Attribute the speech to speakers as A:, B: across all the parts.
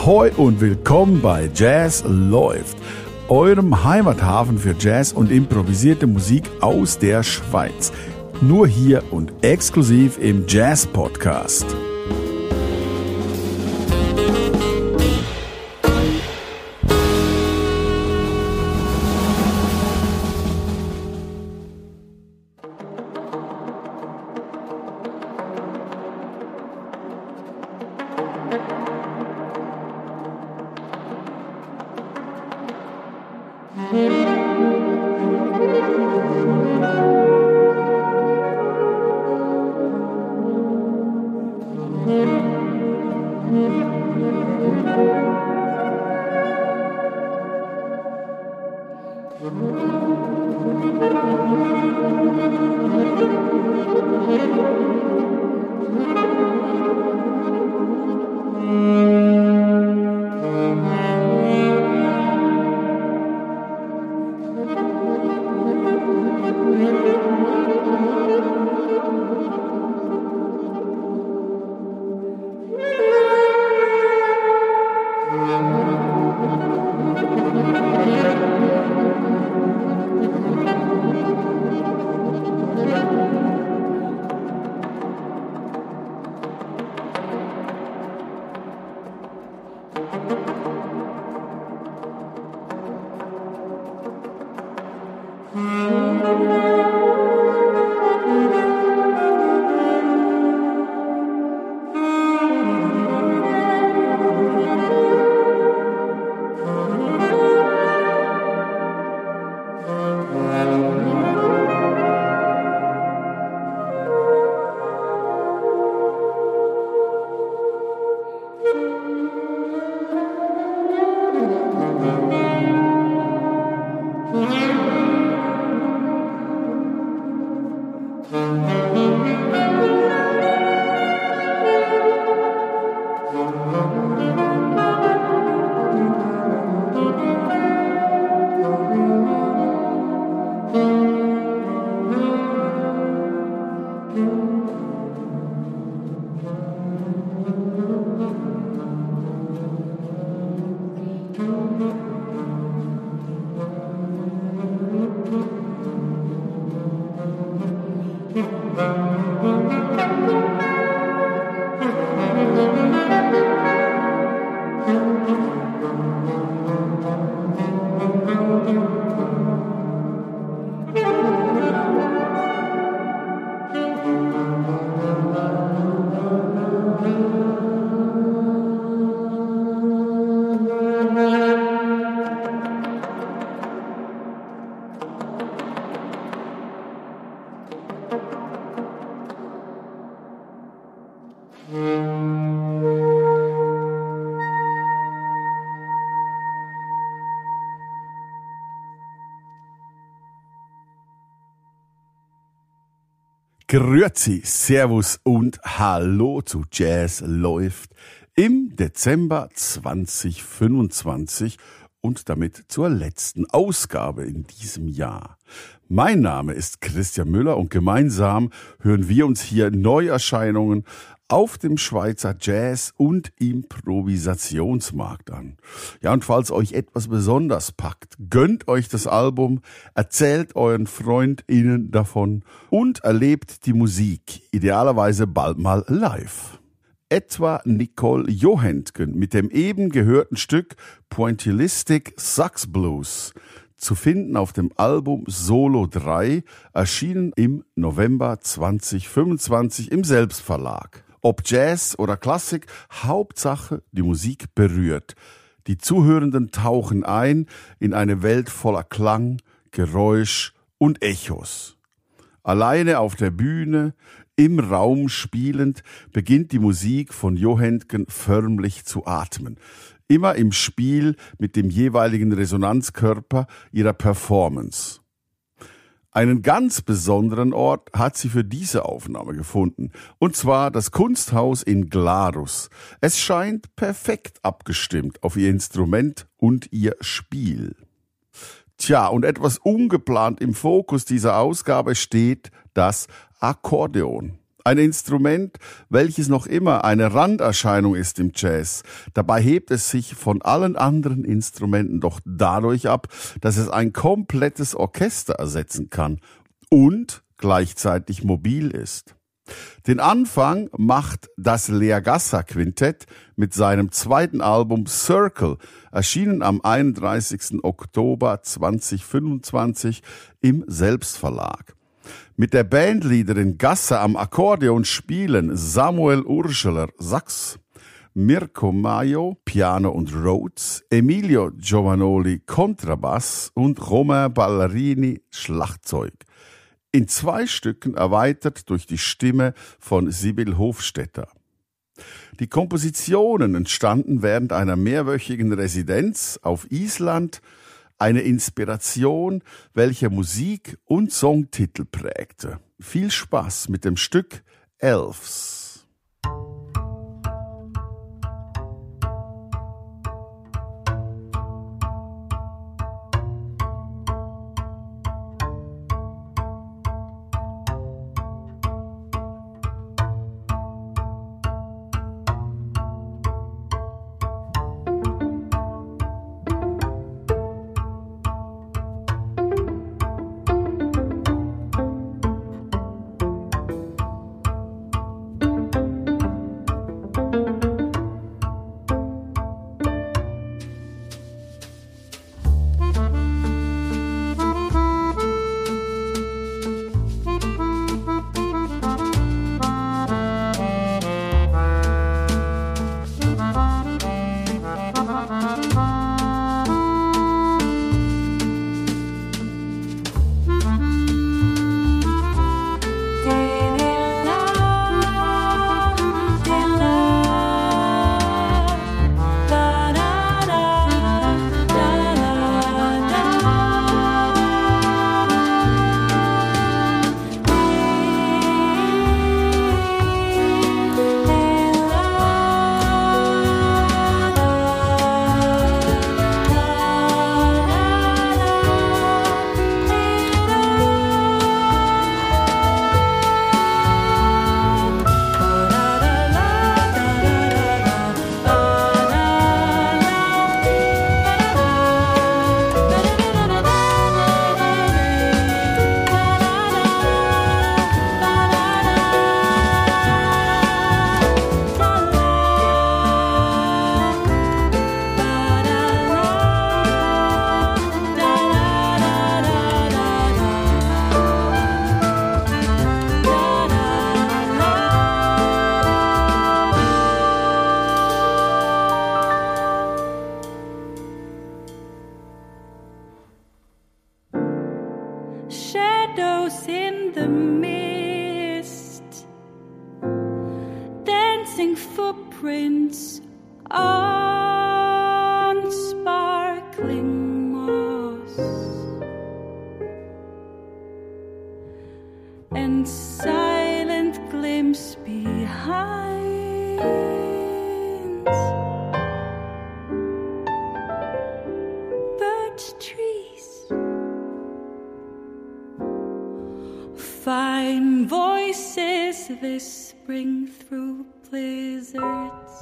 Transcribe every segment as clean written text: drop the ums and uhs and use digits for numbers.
A: Ahoi und willkommen bei Jazz läuft, eurem Heimathafen für Jazz und improvisierte Musik aus der Schweiz. Nur hier und exklusiv im Jazz-Podcast. Grüezi, Servus und Hallo zu Jazz läuft im Dezember 2025 und damit zur letzten Ausgabe in diesem Jahr. Mein Name ist Christian Müller und gemeinsam hören wir uns hier Neuerscheinungen auf dem Schweizer Jazz- und Improvisationsmarkt an. Ja, und falls euch etwas besonders packt, gönnt euch das Album, erzählt euren FreundInnen davon und erlebt die Musik, idealerweise bald mal live. Etwa Nicole Johansson mit dem eben gehörten Stück Pointillistic Sax Blues, zu finden auf dem Album Solo 3, erschienen im November 2025 im Selbstverlag. Ob Jazz oder Klassik, Hauptsache die Musik berührt. Die Zuhörenden tauchen ein in eine Welt voller Klang, Geräusch und Echos. Alleine auf der Bühne, im Raum spielend, beginnt die Musik von Johansson förmlich zu atmen. Immer im Spiel mit dem jeweiligen Resonanzkörper ihrer Performance. Einen ganz besonderen Ort hat sie für diese Aufnahme gefunden, und zwar das Kunsthaus in Glarus. Es scheint perfekt abgestimmt auf ihr Instrument und ihr Spiel. Tja, und etwas ungeplant im Fokus dieser Ausgabe steht das Akkordeon. Ein Instrument, welches noch immer eine Randerscheinung ist im Jazz. Dabei hebt es sich von allen anderen Instrumenten doch dadurch ab, dass es ein komplettes Orchester ersetzen kann und gleichzeitig mobil ist. Den Anfang macht das Leagassa-Quintett mit seinem zweiten Album Circle, erschienen am 31. Oktober 2025 im Selbstverlag. Mit der Bandleaderin Gasser am Akkordeon spielen Samuel Urscheler Sax, Mirko Maio Piano und Rhodes, Emilio Giovanoli Kontrabass und Romain Ballerini Schlagzeug. In 2 Stücken erweitert durch die Stimme von Sibyl Hofstetter. Die Kompositionen entstanden während einer mehrwöchigen Residenz auf Island, eine Inspiration, welche Musik und Songtitel prägte. Viel Spaß mit dem Stück Elves.
B: Shadows in the mist, dancing footprints on sparkling moss, and silent glimpse behind birch trees. Fine voices whispering through blizzards,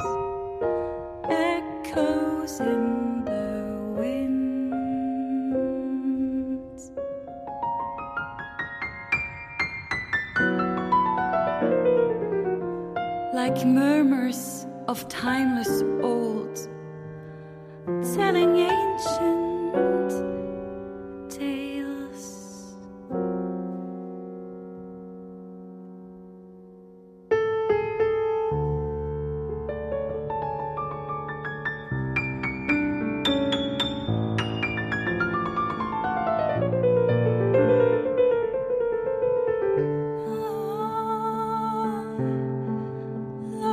B: echoes in the winds. Like murmurs of timeless old, telling ancient tales. Lord, Lord, Lord.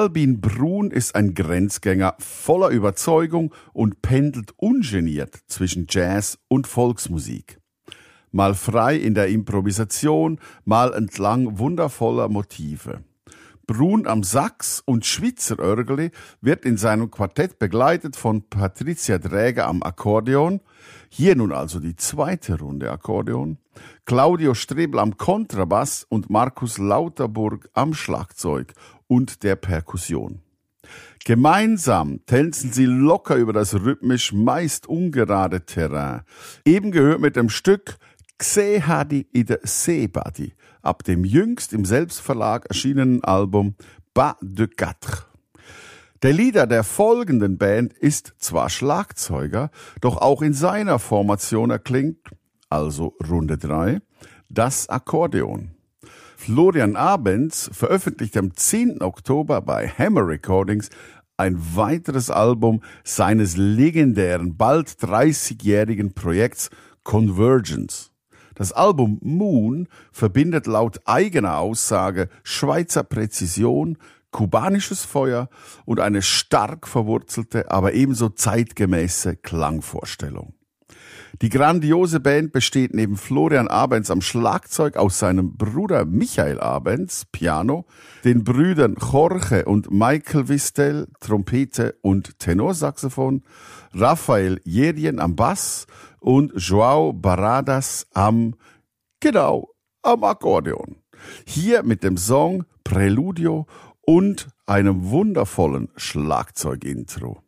A: Albin Brun ist ein Grenzgänger voller Überzeugung und pendelt ungeniert zwischen Jazz und Volksmusik. Mal frei in der Improvisation, mal entlang wundervoller Motive. Brun am Sax und Schweizer Örgeli wird in seinem Quartett begleitet von Patricia Dräger am Akkordeon, hier nun also die zweite Runde Akkordeon, Claudio Strebel am Kontrabass und Markus Lauterburg am Schlagzeug und der Perkussion. Gemeinsam tänzen sie locker über das rhythmisch meist ungerade Terrain. Eben gehört mit dem Stück «Gseh hadi i de Seebadi» ab dem jüngst im Selbstverlag erschienenen Album «Pas de Quatre». Der Leader der folgenden Band ist zwar Schlagzeuger, doch auch in seiner Formation erklingt, also Runde 3, das Akkordeon. Florian Abens veröffentlicht am 10. Oktober bei Hammer Recordings ein weiteres Album seines legendären, bald 30-jährigen Projekts Convergence. Das Album Moon verbindet laut eigener Aussage Schweizer Präzision, kubanisches Feuer und eine stark verwurzelte, aber ebenso zeitgemäße Klangvorstellung. Die grandiose Band besteht neben Florian Abens am Schlagzeug aus seinem Bruder Michael Abens, Piano, den Brüdern Jorge und Michael Wistel, Trompete und Tenorsaxophon, Raphael Jerien am Bass und Joao Baradas am Akkordeon. Hier mit dem Song Preludio und einem wundervollen Schlagzeugintro.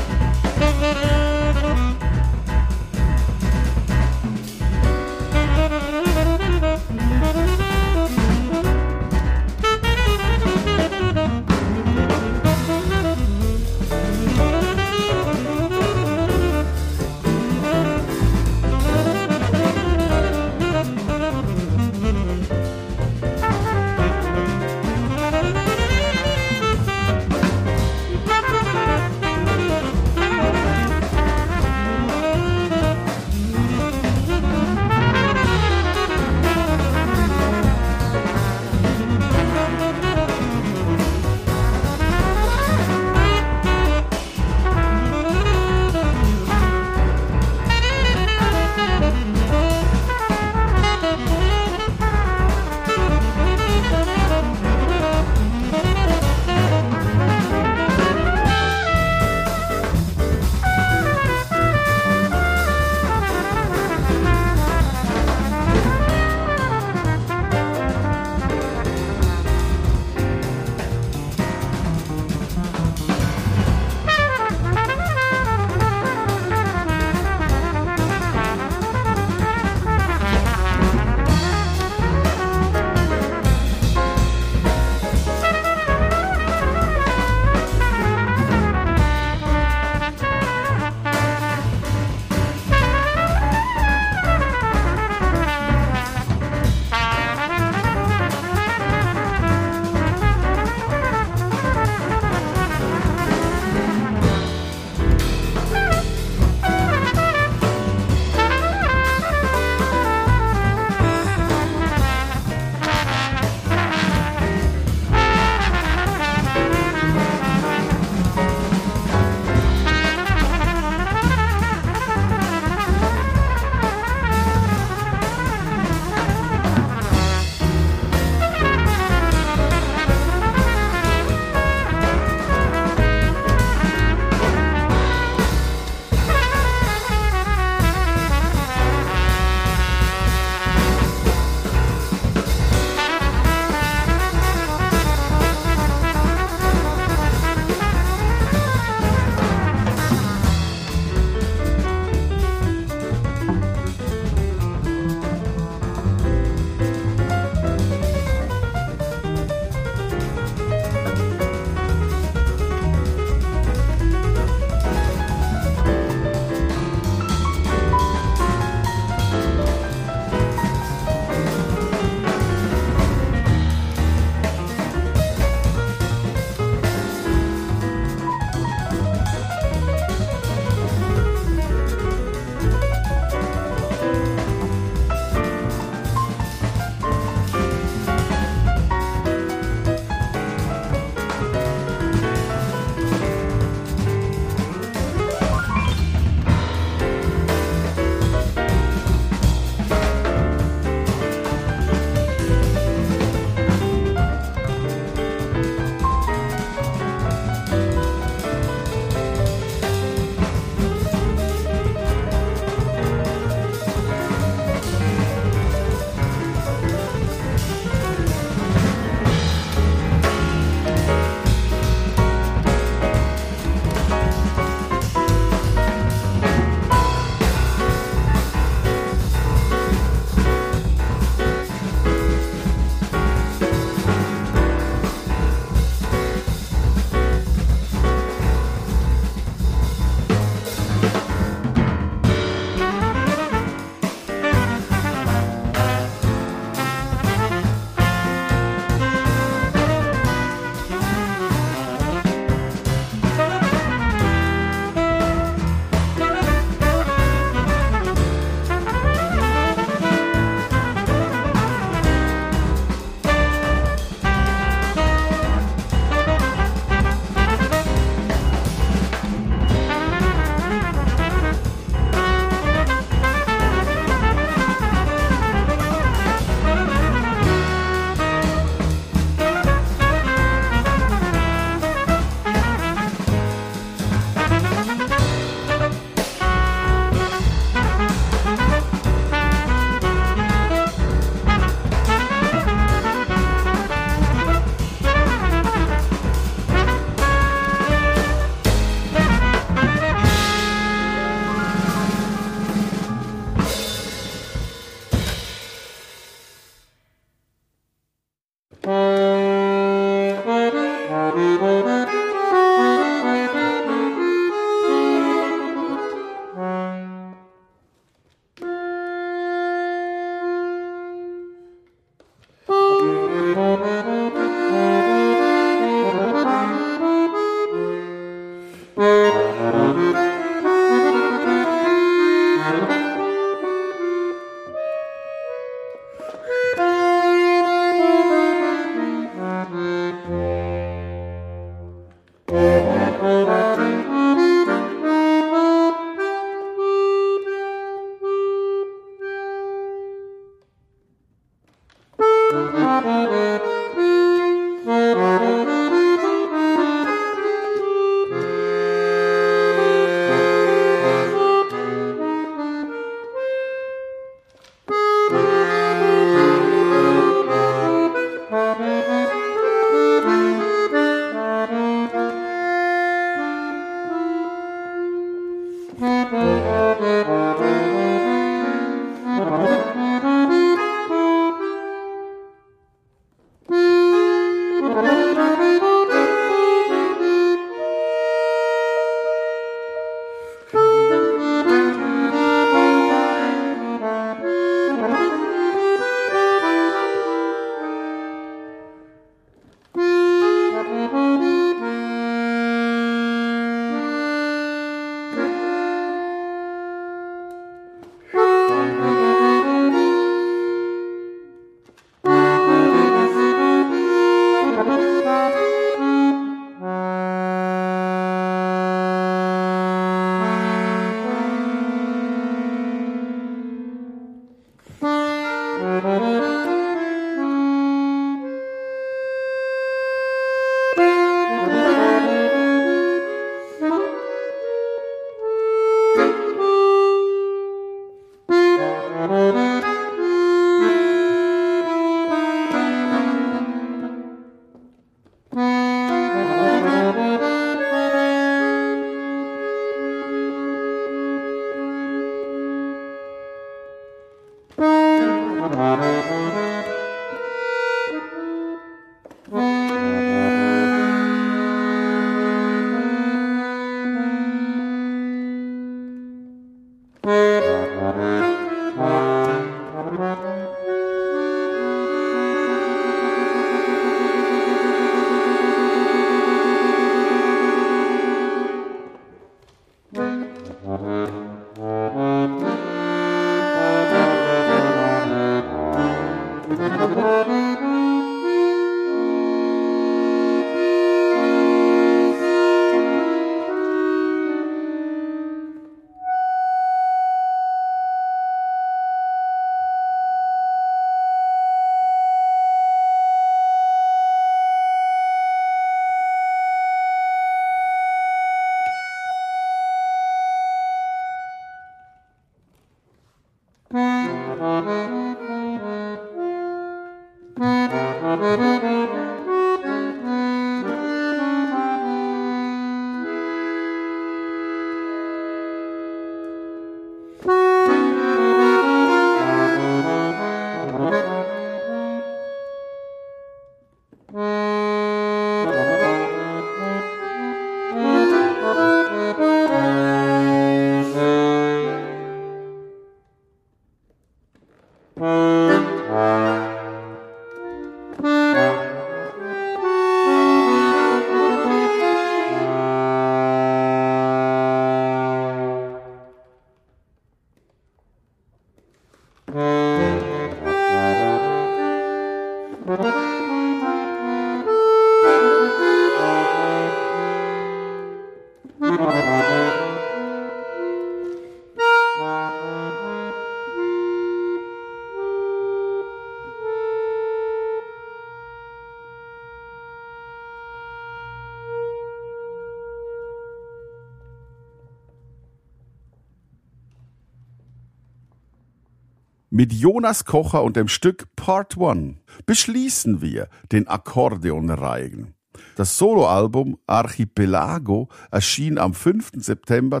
A: Mit Jonas Kocher und dem Stück Part 1 beschließen wir den Akkordeonreigen. Das Soloalbum Archipelago erschien am 5. September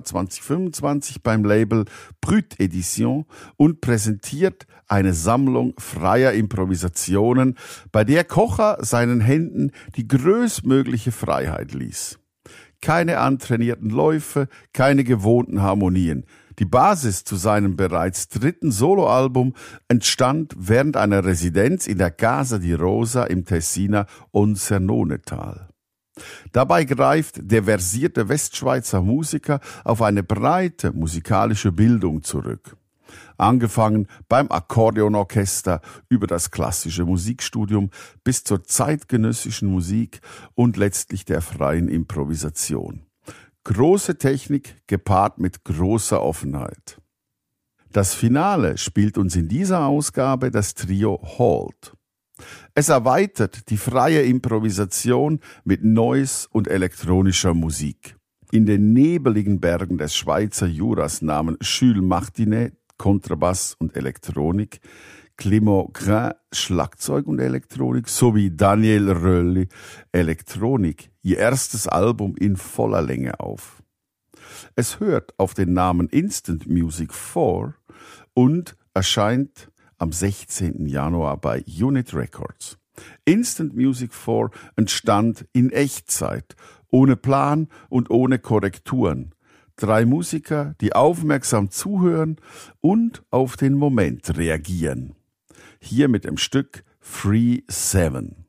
A: 2025 beim Label Brut Edition und präsentiert eine Sammlung freier Improvisationen, bei der Kocher seinen Händen die größtmögliche Freiheit ließ. Keine antrainierten Läufe, keine gewohnten Harmonien. Die Basis zu seinem bereits 3. Soloalbum entstand während einer Residenz in der Casa di Rosa im Tessiner Onsernone-Tal. Dabei greift der versierte Westschweizer Musiker auf eine breite musikalische Bildung zurück. Angefangen beim Akkordeonorchester über das klassische Musikstudium bis zur zeitgenössischen Musik und letztlich der freien Improvisation. Große Technik gepaart mit großer Offenheit. Das Finale spielt uns in dieser Ausgabe das Trio Halt. Es erweitert die freie Improvisation mit Noise und elektronischer Musik. In den nebeligen Bergen des Schweizer Juras nahmen Jules Martinet Kontrabass und Elektronik, Clément Grain Schlagzeug und Elektronik sowie Daniel Rölli Elektronik ihr erstes Album in voller Länge auf. Es hört auf den Namen Instant Music 4 und erscheint am 16. Januar bei Unit Records. Instant Music 4 entstand in Echtzeit, ohne Plan und ohne Korrekturen. 3 Musiker, die aufmerksam zuhören und auf den Moment reagieren. Hier mit dem Stück Free 7.